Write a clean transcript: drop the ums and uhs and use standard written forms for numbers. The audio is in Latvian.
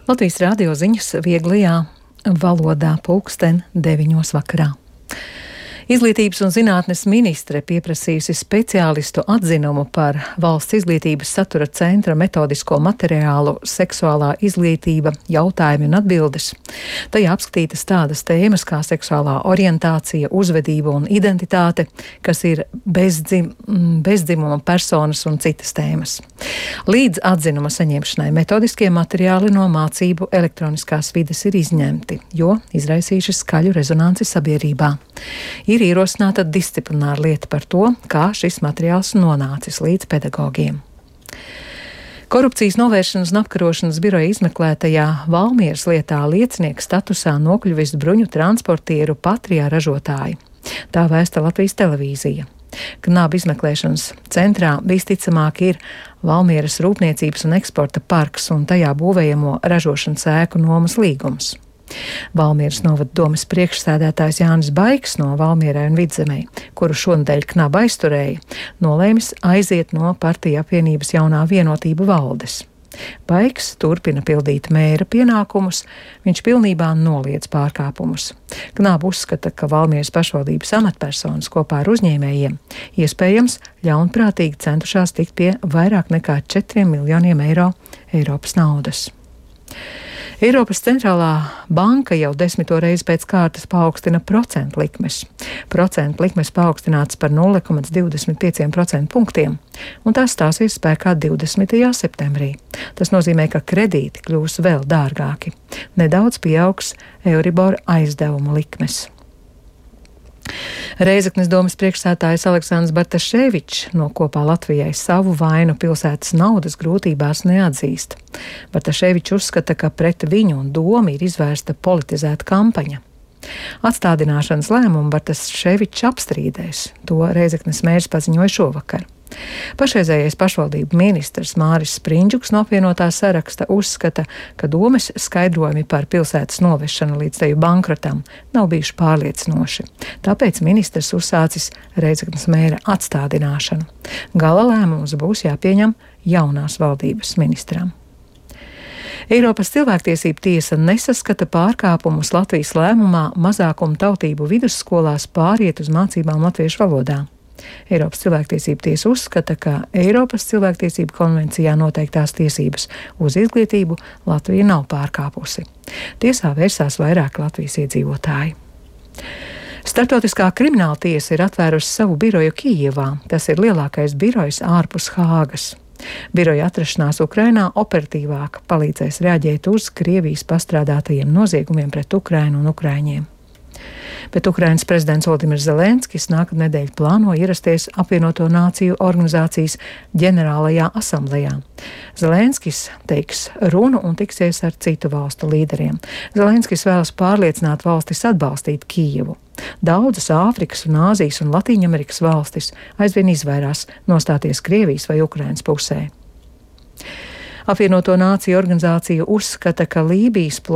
Latvijas radio ziņas vieglajā valodā pulksten 9 vakarā. Izglītības un zinātnes ministre pieprasījusi speciālistu atzinumu par Valsts izglītības satura centra metodisko materiālu seksuālā izglītība jautājumi un atbildes. Tajā apskatītas tādas tēmas kā seksuālā orientācija, uzvedība un identitāte, kas ir bezdzimuma personas un citas tēmas. Līdz atzinuma saņemšanai metodiskie materiāli no mācību elektroniskās vides ir izņemti, jo izraisījuši skaļu rezonanci sabiedrībā. Ir ierosināta disciplināra lieta par to, kā šis materiāls nonācis līdz pedagogiem. Korupcijas novēršanas un apkarošanas biroja izmeklētajā Valmieras lietā liecinieka statusā nokļuvis bruņu transportieru Patrijā ražotāji. Tā vēsta Latvijas televīzija. Knaba izmeklēšanas centrā visticamāk ir Valmieras rūpniecības un eksporta parks un tajā būvējamo ražošanas ēku nomas līgums. Valmieras novada domes priekšsēdētājs Jānis Baiks no Valmierai un Vidzemei, kuru šonadēļ Knaba aizturēja, nolēmis aiziet no partija apvienības jaunā vienotība valdes. Baiks turpina pildīt mēra pienākumus, viņš pilnībā noliedz pārkāpumus. Knaba uzskata, ka Valmieras pašvaldības amatpersonas kopā ar uzņēmējiem iespējams ļaunprātīgi centušās tikt pie vairāk nekā 4 miljoniem eiro Eiropas naudas. Eiropas centrālā banka jau 10. reizi pēc kārtas paaugstina procentu likmes. Procentu likmes paaugstināts par 0,25% punktiem, un tās stāsies spēkā 20. septembrī. Tas nozīmē, ka kredīti kļūs vēl dārgāki. Nedaudz pieaugs Euribor aizdevuma likmes. Reizeknes domes priekšsēdētājs Aleksandrs Bartaševičs no Kopā Latvijai savu vainu pilsētas naudas grūtībās neatzīst. Bartaševičs uzskata, ka pret viņu un domu ir izvērsta politizēta kampaņa. Atstādināšanas lēmumu Bartaševičs apstrīdēs, to Reizeknes mērs paziņoja šovakar. Pašreizējais pašvaldību ministrs Māris Sprindžuks no apvienotā saraksta uzskata, ka domes skaidrojumi par pilsētas novešanu līdz teju bankrotam nav bijuši pārliecinoši. Tāpēc ministrs uzsācis Reizeknes mēra atstādināšanu. Gala lēmums būs jāpieņem jaunās valdības ministram. Eiropas cilvēktiesību tiesa nesaskata pārkāpumus Latvijas lēmumā mazākumu tautību vidusskolās pāriet uz mācībām latviešu valodā. Eiropas cilvēktiesību tiesa uzskata, ka Eiropas cilvēktiesību konvencijā noteiktās tiesības uz izglītību Latvija nav pārkāpusi. Tiesā vērsās vairāk Latvijas iedzīvotāji. Startautiskā krimināla tiesa ir atvērusi savu biroju Kijevā. Tas ir lielākais birojs ārpus Hāgas. Biroja atrašanās Ukrainā operatīvāk palīdzēs reaģēt uz Krievijas pastrādātajiem noziegumiem pret Ukrainu un ukraiņiem. Bet Ukrainas prezidents Volodimirs Zelenskis nākamnedēļ plāno ierasties Apvienoto Nāciju organizācijas ģenerālajā asamblejā. Zelenskis teiks runu un tiksies ar citu valstu līderiem. Zelenskis vēlas pārliecināt valstis atbalstīt Kijevu. Daudzas Āfrikas un Āzijas un Latīņamerikas valstis aizvien izvairās nostāties Krievijas vai Ukrainas pusē. Apvienoto Nāciju organizācija uzskata, ka Lībijas